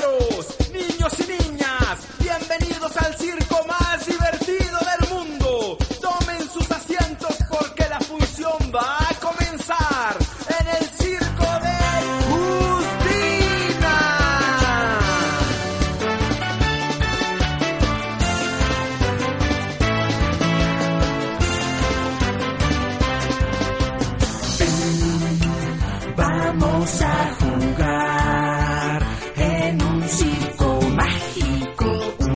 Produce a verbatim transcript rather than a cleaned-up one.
caballeros, niños y niñas, bienvenidos al circo más divertido del mundo. Tomen sus asientos porque la función va a comenzar en el circo de Justina. Vamos a